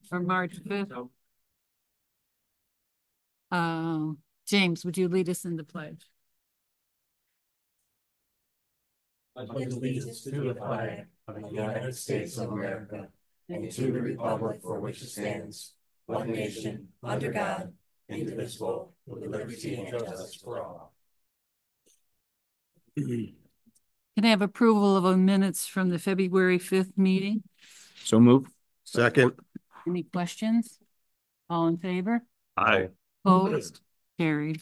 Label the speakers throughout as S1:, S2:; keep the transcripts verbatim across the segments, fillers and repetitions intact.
S1: or March fifth. Uh, James, would you lead us in the pledge?
S2: I pledge allegiance to the flag of the United States of America and to the republic for which it stands, one nation, under God, indivisible, with liberty and justice for all.
S1: Can I have approval of the minutes from the February fifth meeting?
S3: So move.
S2: Second.
S1: Any questions? All in favor?
S3: Aye.
S1: Opposed? Carried.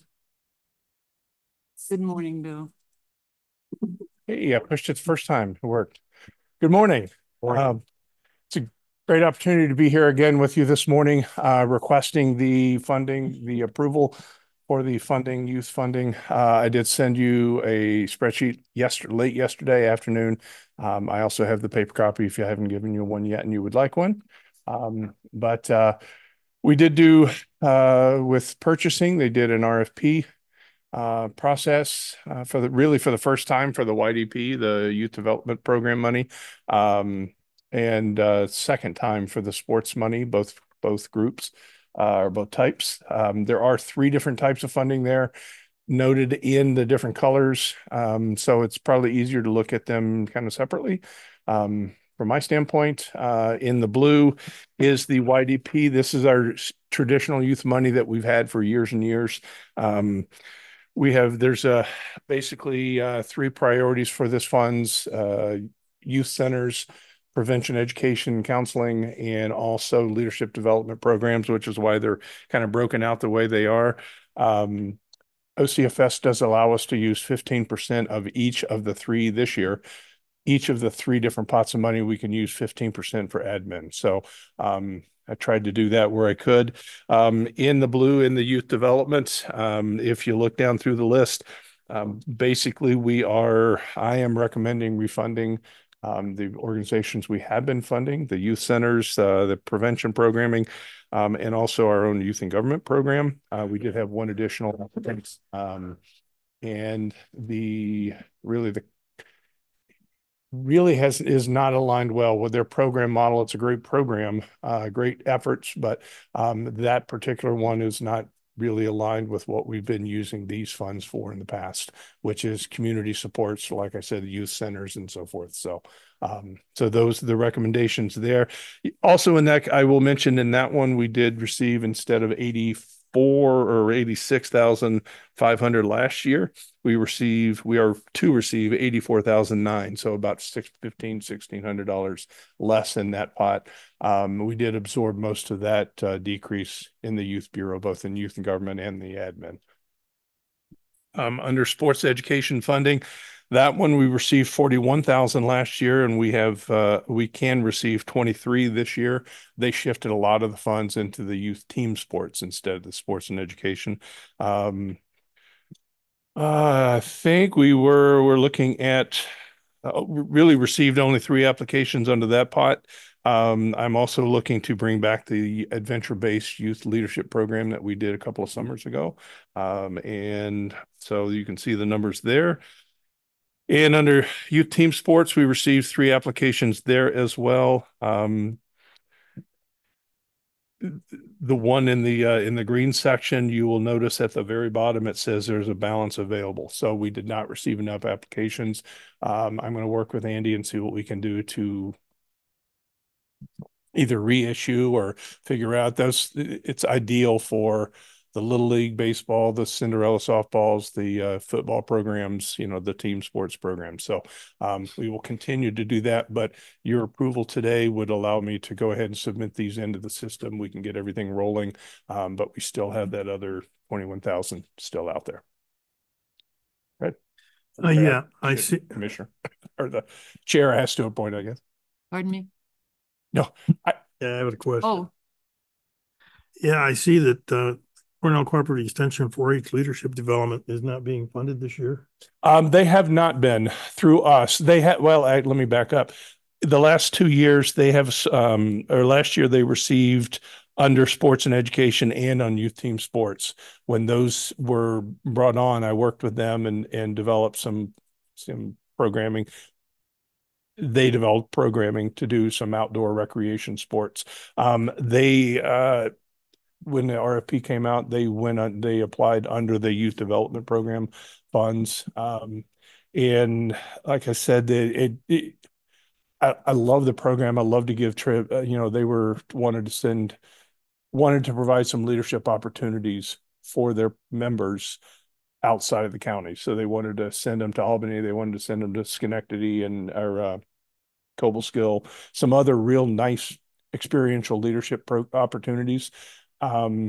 S1: Good morning, Bill.
S4: Hey, I pushed it the first time. It worked. Good morning.
S2: Morning.
S4: Um, it's a great opportunity to be here again with you this morning, uh, requesting the funding, the approval for the funding, youth funding. Uh, I did send you a spreadsheet yesterday, late yesterday afternoon. Um, I also have the paper copy if you haven't given you one yet and you would like one. Um, but uh, we did do uh, with purchasing, they did an R F P uh, process uh, for the really for the first time for the Y D P, the Youth Development Program money, um, and uh, second time for the sports money, both both groups uh, or both types. Um, there are three different types of funding there noted in the different colors, um, so it's probably easier to look at them kind of separately. Um, from my standpoint, uh, in the blue is the Y D P. This is our traditional youth money that we've had for years and years. Um, we have, there's a basically uh, three priorities for this funds, uh, youth centers, prevention, education, counseling, and also leadership development programs, which is why they're kind of broken out the way they are. Um, O C F S does allow us to use fifteen percent of each of the three this year. Each of the three different pots of money, we can use fifteen percent for admin. So um, I tried to do that where I could. Um, in the blue, in the youth development, um, if you look down through the list, um, basically we are, I am recommending refunding um, the organizations we have been funding, the youth centers, uh, the prevention programming, um, and also our own youth and government program. Uh, we did have one additional applicant. Um, and the really the really has is not aligned well with their program model. It's a great program, uh, great efforts, but um, that particular one is not really aligned with what we've been using these funds for in the past, which is community supports, like I said, the youth centers and so forth. So, um, so those are the recommendations there. Also in that, I will mention in that one, we did receive instead of eighty-four or eighty-six thousand five hundred last year, we receive, we are to receive eighty-four thousand nine. So about six, fifteen, sixteen hundred dollars less in that pot. Um, we did absorb most of that uh, decrease in the youth bureau, both in youth and government and the admin. Um, under sports education funding, that one we received forty-one thousand last year, and we have uh, we can receive twenty-three this year. They shifted a lot of the funds into the youth team sports instead of the sports and education. Um, uh, I think we were we're looking at uh, really received only three applications under that pot. Um, I'm also looking to bring back the adventure-based youth leadership program that we did a couple of summers ago. Um, and so you can see the numbers there. And under youth team sports, we received three applications there as well. Um, the one in the uh, in the green section, you will notice at the very bottom it says there's a balance available. So we did not receive enough applications. Um, I'm going to work with Andy and see what we can do to either reissue or figure out those. It's ideal for the Little League baseball, the Cinderella softballs, the uh, football programs, you know, the team sports programs. So um, we will continue to do that, but your approval today would allow me to go ahead and submit these into the system. We can get everything rolling, um, but we still have that other twenty-one thousand still out there. Right.
S5: Uh, yeah, I see.
S4: Commissioner or the chair has to appoint, I guess.
S1: Pardon me?
S4: No, I,
S5: Yeah, I have a question.
S1: Oh,
S5: Yeah, I see that uh, Cornell Cooperative Extension four H Leadership Development is not being funded this year.
S4: Um, they have not been through us. They had, well, I, let me back up. The last two years they have, um, or last year they received under sports and education and on youth team sports. When those were brought on, I worked with them and, and developed some, some programming. they developed programming to do some outdoor recreation sports. Um, they, uh, when the R F P came out, they went on, they applied under the youth development program funds. Um, and like I said, it, it, it I, I love the program. I love to give trip, uh, you know, they were wanted to send, wanted to provide some leadership opportunities for their members outside of the county. So they wanted to send them to Albany. They wanted to send them to Schenectady and, or, uh, Cobleskill, some other real nice experiential leadership pro opportunities. Um,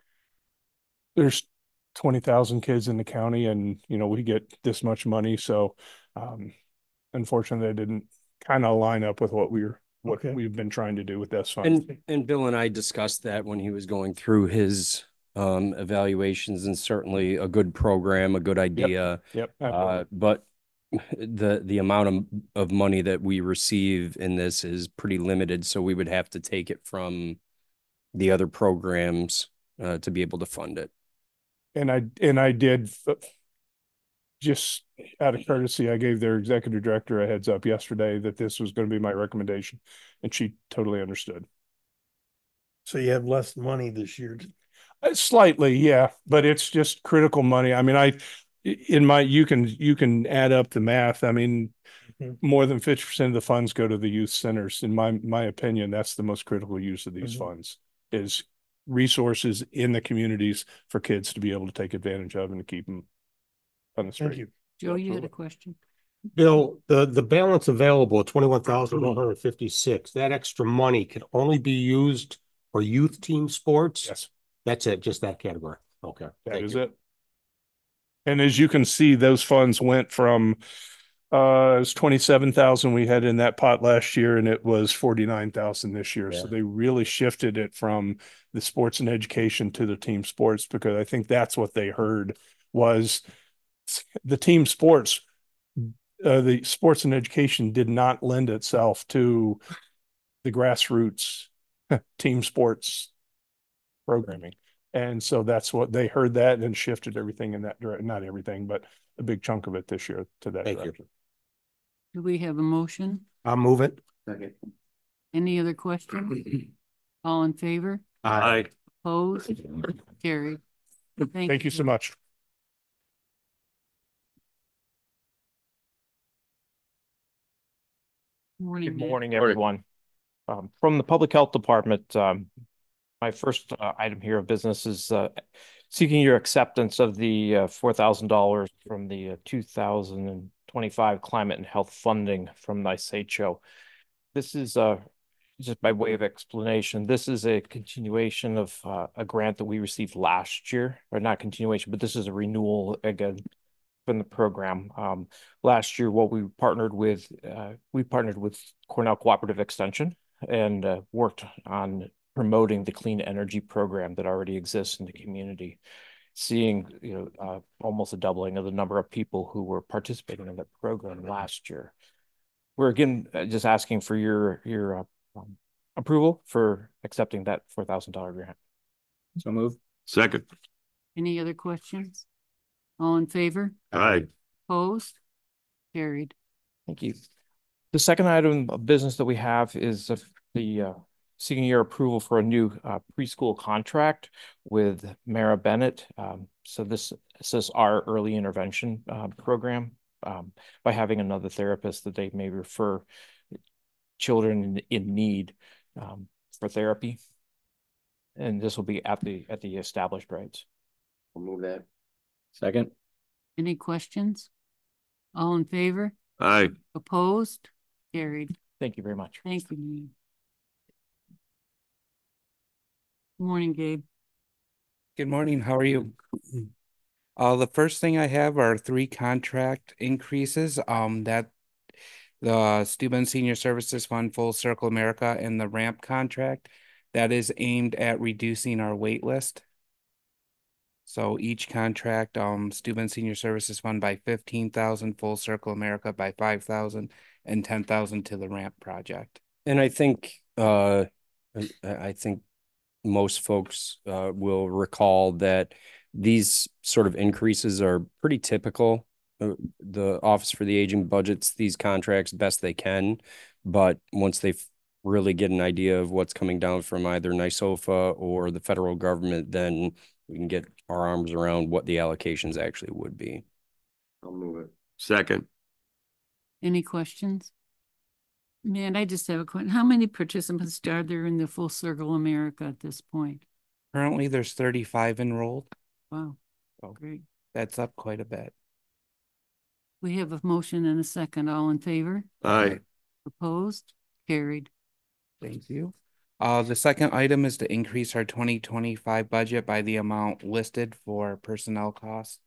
S4: there's twenty thousand kids in the county and, you know, we get this much money. So, um, unfortunately, it didn't kind of line up with what we we're, what
S5: Okay.
S4: we've been trying to do with this fund.
S2: And, and Bill and I discussed that when he was going through his um, evaluations, and certainly a good program, a good idea.
S4: Yep.
S2: Uh, but the, the amount of, of money that we receive in this is pretty limited. So we would have to take it from the other programs uh, to be able to fund it.
S4: And I, and I did just out of courtesy, I gave their executive director a heads up yesterday that this was going to be my recommendation, and she totally understood.
S5: So you have less money this year.
S4: Uh, Slightly, yeah, but it's just critical money. I mean, I, in my, you can, you can add up the math. I mean,
S5: Mhm.
S4: more than fifty percent of the funds go to the youth centers. In my, my opinion, that's the most critical use of these
S5: Mhm.
S4: funds is resources in the communities for kids to be able to take advantage of and to keep them on the street.
S5: Thank you.
S1: Joe, you had a question?
S3: Bill, the, the balance available, twenty-one thousand one hundred fifty-six, that extra money can only be used for youth team sports?
S4: Yes,
S3: That's it, just that category. Okay.
S4: that
S3: thank
S4: is
S3: you.
S4: it. And as you can see, those funds went from, uh, it was twenty-seven thousand we had in that pot last year, and it was forty-nine thousand this year. So
S3: Yeah.
S4: they really shifted it from the sports and education to the team sports, because I think that's what they heard was the team sports, uh, the sports and education did not lend itself to the grassroots team sports programming. And so that's what they heard that and shifted everything in that direction, not everything, but a big chunk of it this year to that
S3: Thank you.
S4: direction.
S1: Do we have a motion?
S3: I'll move it.
S1: Any other questions? All in favor?
S3: Aye.
S1: Opposed? Carried.
S4: Thank you so much.
S1: Morning,
S6: Good
S1: Matt.
S6: morning, everyone. Um, from the Public Health Department, um, my first uh, item here of business is uh, seeking your acceptance of the uh, four thousand dollars from the uh, two thousand twenty-five Climate and Health Funding from NYSECHO. This is uh, just by way of explanation. This is a continuation of uh, a grant that we received last year, or not continuation, but this is a renewal again from the program. Um, last year, what we partnered with, uh, we partnered with Cornell Cooperative Extension and uh, worked on promoting the clean energy program that already exists in the community, seeing you know uh, almost a doubling of the number of people who were participating in that program last year. We're again uh, just asking for your your uh, um, approval for accepting that four thousand dollar grant.
S2: So move.
S7: Second.
S1: Any other questions? All in favor?
S7: Aye.
S1: Opposed? Carried.
S6: Thank you. The second item of business that we have is uh, the uh, seeking your approval for a new uh, preschool contract with Mara Bennett. Um, so this, this is our early intervention uh, program. Um, by having another therapist that they may refer children in, in need um, for therapy. And this will be at the at the established rates.
S2: We'll move that. Second.
S1: Any questions? All in favor?
S7: Aye.
S1: Opposed? Carried.
S6: Thank you very much.
S1: Thank you, Mayor. Morning, Gabe.
S8: Good morning. How are you? Uh, the first thing I have are three contract increases. Um, that the Steuben Senior Services Fund, Full Circle America, and the ramp contract that is aimed at reducing our wait list. So each contract, um, Steuben Senior Services Fund by fifteen thousand, Full Circle America by five thousand, and ten thousand to the ramp project.
S2: And I think, uh, I, I think most folks uh, will recall that these sort of increases are pretty typical
S7: uh, the Office for the Aging budgets these contracts best they can. But once they really get an idea of what's coming down from either NYSOFA or the federal government, then we can get our arms around what the allocations actually would be.
S2: I'll move it. Second.
S1: Any questions? Man, I just have a question. How many participants are there in the Full Circle America at this point?
S8: Currently, there's thirty-five enrolled.
S1: Wow,
S8: Oh,
S1: great.
S8: that's up quite a bit.
S1: We have a motion and a second. All in favor?
S2: Aye.
S1: Opposed? Carried.
S8: Thank you. Uh, the second item is to increase our twenty twenty-five budget by the amount listed for personnel costs.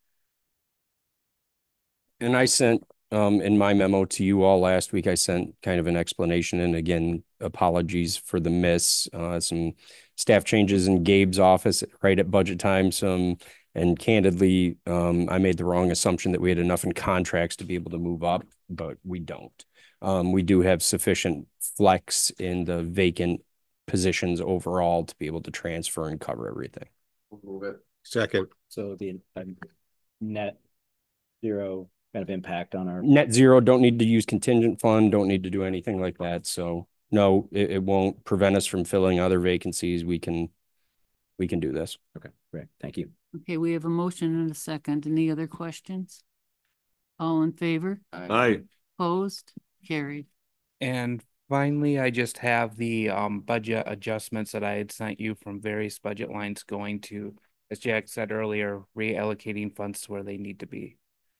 S7: And I sent, um, in my memo to you all last week, I sent kind of an explanation, and again, apologies for the miss, uh, some staff changes in Gabe's office right at budget time, some, and candidly, um, I made the wrong assumption that we had enough in contracts to be able to move up, but we don't. Um, we do have sufficient flex in the vacant positions overall to be able to transfer and cover everything.
S2: Move it.
S3: Second.
S9: So the um, net zero kind of impact on our.
S7: Net zero, don't need to use contingent fund, don't need to do anything like that. So no, it, it won't prevent us from filling other vacancies. We can, we can do this.
S9: Okay, great. Thank you.
S1: Okay, we have a motion and a second. Any other questions? All in favor?
S2: Aye.
S1: Opposed? Carried.
S8: And finally, I just have the um budget adjustments that I had sent you from various budget lines going to, as Jack said earlier, reallocating funds to where they need to be.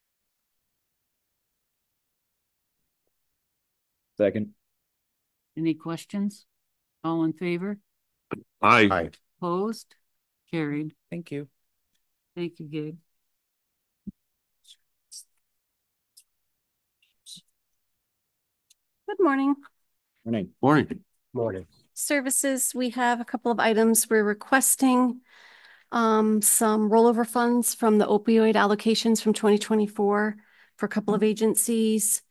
S9: Second.
S1: Any questions? All in favor?
S2: Aye.
S3: Aye.
S1: Opposed? Carried.
S8: Thank you.
S1: Thank you, Gabe.
S10: Good morning.
S9: Morning.
S2: Morning.
S3: Morning.
S10: Services, we have a couple of items. We're requesting um, some rollover funds from the opioid allocations from twenty twenty-four for a couple of agencies.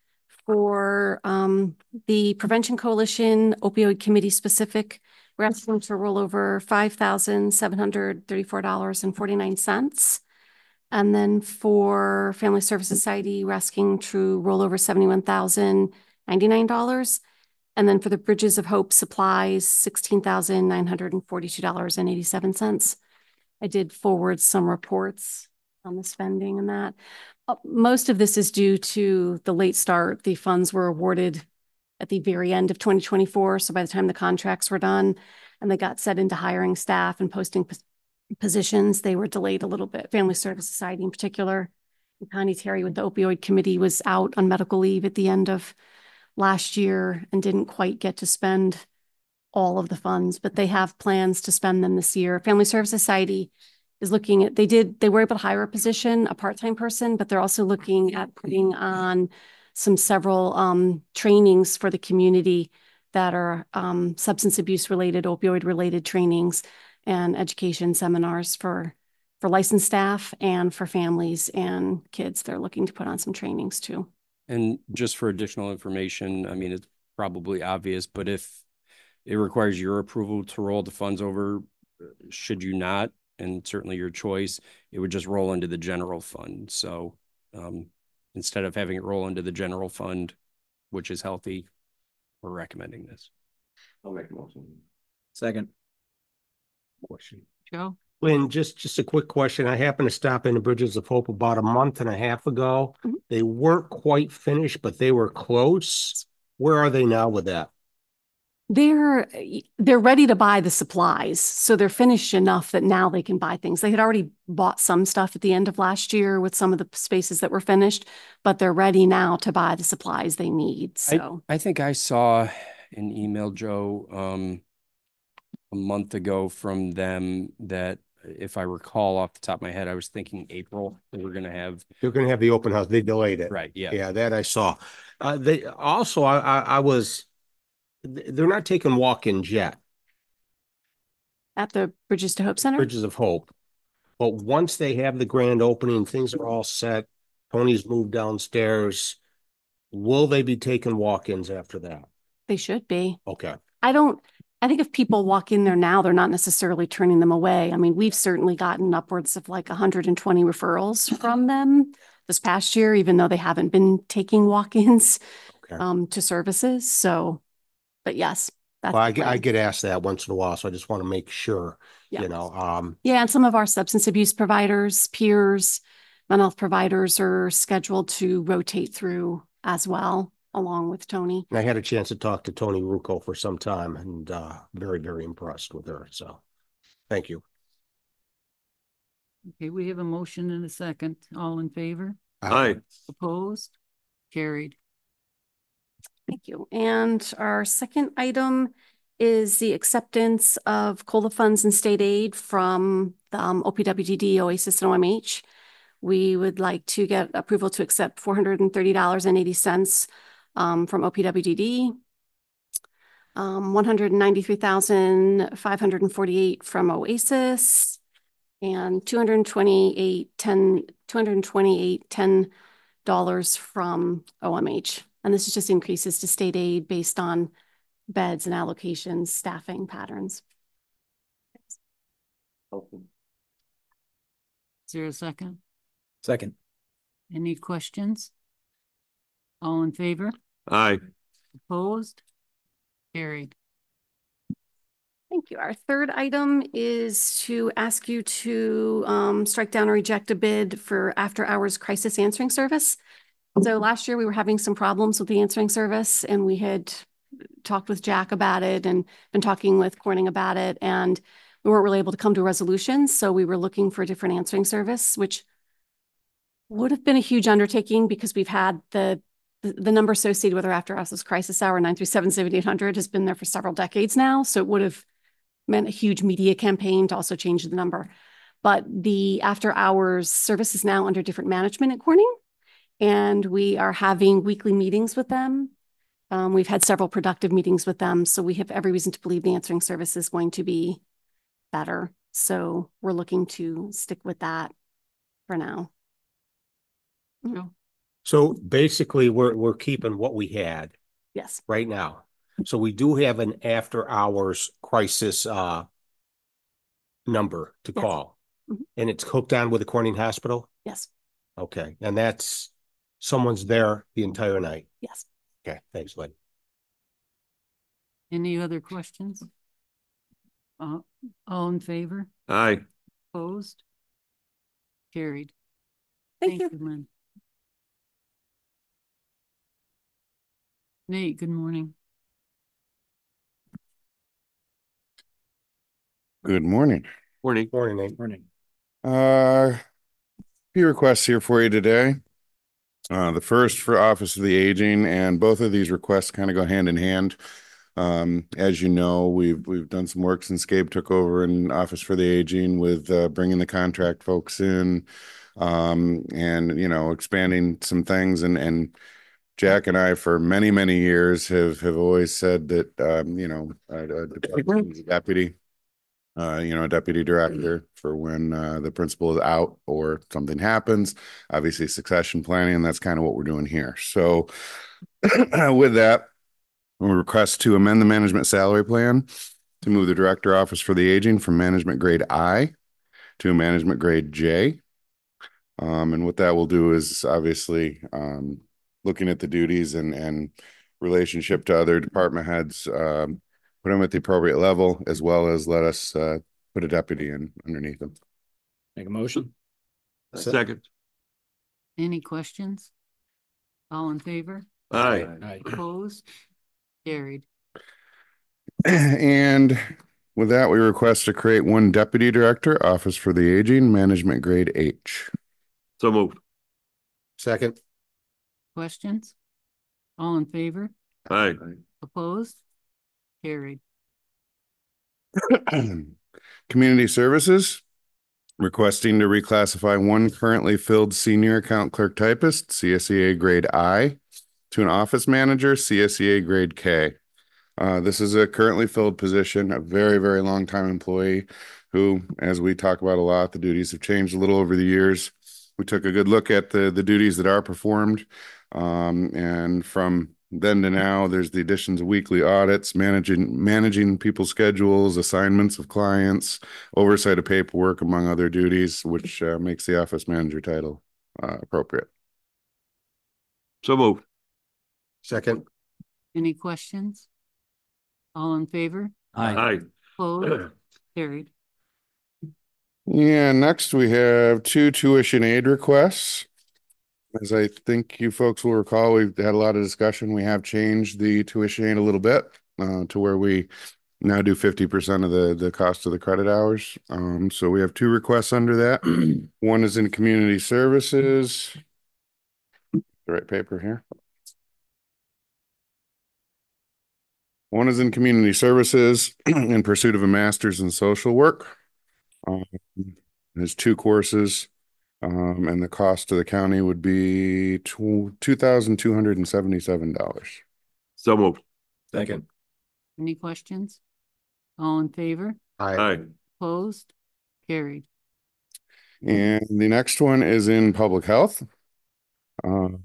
S10: For um, the Prevention Coalition Opioid Committee specific, we're asking to roll over five thousand seven hundred thirty-four dollars and forty-nine cents. And then for Family Service Society, we're asking to roll over seventy-one thousand ninety-nine dollars. And then for the Bridges of Hope supplies, sixteen thousand nine hundred forty-two dollars and eighty-seven cents. I did forward some reports on the spending and that. Uh, most of this is due to the late start. The funds were awarded at the very end of twenty twenty-four. So by the time the contracts were done and they got set into hiring staff and posting pos positions, they were delayed a little bit. Family Service Society in particular. And Connie Terry with the opioid committee was out on medical leave at the end of last year and didn't quite get to spend all of the funds, but they have plans to spend them this year. Family Service Society is looking at, they did, they were able to hire a position, a part-time person, but they're also looking at putting on some several um, trainings for the community that are um, substance abuse related, opioid related trainings and education seminars for, for licensed staff and for families and kids. They're looking to put on some trainings too.
S7: And just for additional information, I mean, it's probably obvious, but if it requires your approval to roll the funds over, should you not, and certainly your choice, it would just roll into the general fund. So um, instead of having it roll into the general fund, which is healthy, we're recommending this.
S2: I'll make a motion.
S9: Second.
S3: Question.
S1: Joe?
S3: Lynn, just, just a quick question. I happened to stop in the Bridges of Hope about a month and a half ago.
S10: Mhm.
S3: They weren't quite finished, but they were close. Where are they now with that?
S10: They're they're ready to buy the supplies. So they're finished enough that now they can buy things. They had already bought some stuff at the end of last year with some of the spaces that were finished, but they're ready now to buy the supplies they need. So
S7: I, I think I saw an email, Joe, um, a month ago from them that, if I recall off the top of my head, I was thinking April, they were going to have.
S3: They're going to have the open house. They delayed it.
S7: Right. Yeah.
S3: Yeah, that I saw. Uh, they also, I, I, I was, they're not taking walk-ins yet,
S10: at the Bridges to Hope Center,
S3: Bridges of Hope. But once they have the grand opening, things are all set. Tony's moved downstairs. Will they be taking walk-ins after that?
S10: they should be.
S3: Okay.
S10: I don't, I think if people walk in there now, they're not necessarily turning them away. I mean, we've certainly gotten upwards of like one hundred twenty referrals from them. this past year, even though they haven't been taking walk-ins
S3: Okay.
S10: um, to services. So, but yes, that's
S3: Well, I
S10: the
S3: get, I
S10: plan.
S3: get asked that once in a while, so I just want to make sure,
S10: Yeah.
S3: you know, um,
S10: Yeah, and some of our substance abuse providers, peers, mental health providers are scheduled to rotate through as well, along with Tony.
S3: and I had a chance to talk to Tony Rucco for some time and, uh, very, very impressed with her. So thank you.
S1: Okay, we have a motion and a second. All in favor?
S3: Aye.
S1: Opposed? Carried.
S10: Thank you. And our second item is the acceptance of COLA funds and state aid from the um, O P W D D, OASIS, and O M H. We would like to get approval to accept four hundred thirty dollars and eighty cents um, from O P W D D, um, one hundred ninety-three thousand five hundred forty-eight from OASIS, and two hundred twenty-eight ten two hundred twenty-eight ten dollars from O M H. And this is just increases to state aid based on beds and allocations, staffing patterns.
S1: Is there a second?
S9: Second.
S1: Any questions? All in favor?
S2: Aye.
S1: Opposed? Carried.
S10: Thank you. Our third item is to ask you to um, strike down or reject a bid for after-hours crisis answering service. So last year we were having some problems with the answering service, and we had talked with Jack about it and been talking with Corning about it, and we weren't really able to come to a resolution. So we were looking for a different answering service, which would have been a huge undertaking because we've had the the, the number associated with our after hours crisis hour nine three seven seven eight hundred has been there for several decades now. So it would have meant a huge media campaign to also change the number. But the after hours service is now under different management at Corning, and we are having weekly meetings with them. Um, we've had several productive meetings with them, so we have every reason to believe the answering service is going to be better. So we're looking to stick with that for now.
S1: Joe?
S3: So basically, we're, we're keeping what we had
S10: Yes,
S3: right now. So we do have an after hours crisis, uh, number to
S10: Yes.
S3: call.
S10: Mhm.
S3: And it's hooked on with the Corning Hospital?
S10: yes,
S3: Okay, and that's, someone's there the entire night.
S10: yes.
S3: Okay, thanks, Lynn.
S1: Any other questions? Uh, all in favor?
S2: Aye.
S1: Opposed? Carried.
S10: Thank you.
S1: Lynn. Nate, good morning.
S11: Good morning.
S2: Morning.
S3: Morning, Nate.
S9: Morning.
S11: Uh, few requests here for you today. Uh, the first for Office of the Aging, and both of these requests kind of go hand in hand. Um, as you know, we've we've done some work since Gabe took over in Office for the Aging with uh, bringing the contract folks in, um, and you know expanding some things. And and Jack and I, for many many years, have have always said that um, you know a, a deputy. Uh, you know, a deputy director for when uh, the principal is out or something happens. Obviously, succession planning, and that's kind of what we're doing here. So, with that, we request to amend the management salary plan to move the director office for the aging from management grade I to management grade J. Um, and what that will do is obviously um, looking at the duties and and relationship to other department heads. Um, put them at the appropriate level, as well as let us uh, put a deputy in underneath them.
S9: Make a motion.
S2: Second.
S1: Any questions? All in favor?
S2: Aye.
S9: Aye.
S1: Opposed? Carried.
S11: And with that, we request to create one deputy director, Office for the Aging, management grade H.
S2: So moved.
S3: Second.
S1: Questions? All in favor?
S2: Aye.
S1: Opposed? Carried.
S11: Community Services, requesting to reclassify one currently filled senior account clerk typist, C S E A grade I, to an office manager, C S E A grade K. Uh, this is a currently filled position, a very, very long time employee who, as we talk about a lot, the duties have changed a little over the years. We took a good look at the, the duties that are performed. Um, and from then to now, there's the additions of weekly audits, managing managing people's schedules, assignments of clients, oversight of paperwork, among other duties, which uh, makes the office manager title uh, appropriate.
S2: So moved.
S3: Second.
S1: Any questions? All in favor?
S2: Aye.
S1: Opposed? Carried.
S11: Yeah, next we have two tuition aid requests. As I think you folks will recall, we've had a lot of discussion. We have changed the tuition aid a little bit uh, to where we now do fifty percent of the, the cost of the credit hours. Um, so we have two requests under that. One is in community services. The right paper here. One is in community services in pursuit of a master's in social work. Um, there's two courses, um, and the cost to the county would be two thousand two hundred and seventy-seven dollars.
S2: So moved.
S9: Second.
S1: Any questions? All in favor?
S2: Aye.
S1: Opposed? Carried.
S11: And the next one is in public health. Um,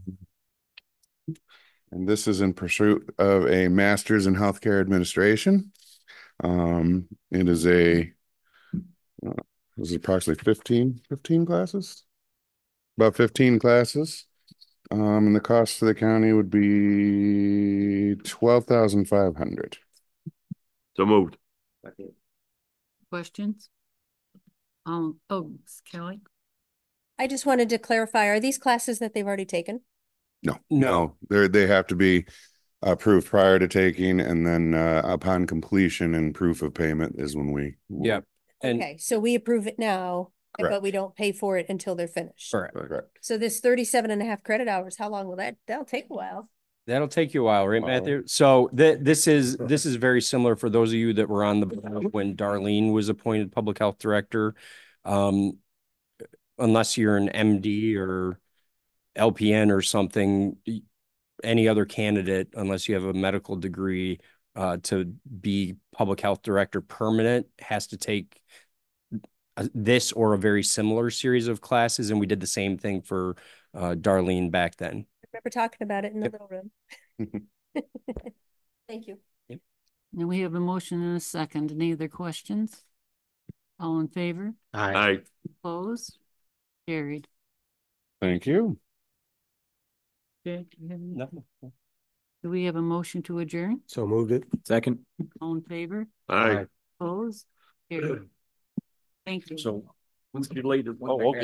S11: and this is in pursuit of a master's in healthcare administration. Um, it is a, uh, this is approximately fifteen, fifteen classes, about fifteen classes. Um, and the cost to the county would be twelve thousand five hundred.
S2: So moved.
S1: Questions? Um, oh, Kelly?
S12: I just wanted to clarify, are these classes that they've already taken?
S11: No, no, they're, they have to be approved prior to taking, and then uh, upon completion and proof of payment is when we.
S7: Yep. And
S12: Okay, so we approve it now,
S11: Correct.
S12: but we don't pay for it until they're finished.
S7: correct.
S11: Correct.
S12: So this thirty-seven and a half credit hours, how long will that, that'll take a while.
S7: That'll take you a while, right,
S11: Wow.
S7: Matthew? So th this is, this is very similar for those of you that were on the, when Darlene was appointed public health director. Um, unless you're an M D or L P N or something, y- any other candidate, unless you have a medical degree, uh, to be public health director permanent, has to take a- this or a very similar series of classes. And we did the same thing for, uh, Darlene back then.
S12: I remember talking about it in the
S7: Yep.
S12: little room. Thank you.
S1: Now we have a motion and a second. Any other questions? All in favor?
S2: Aye.
S1: Opposed? Carried.
S11: Thank you.
S1: Okay, do you have any-
S7: No.
S1: Do we have a motion to adjourn?
S3: So moved it.
S9: Second.
S1: All in favor?
S2: Aye.
S1: Opposed? Carried. Thank you.
S6: So once you're later.
S2: Oh, okay.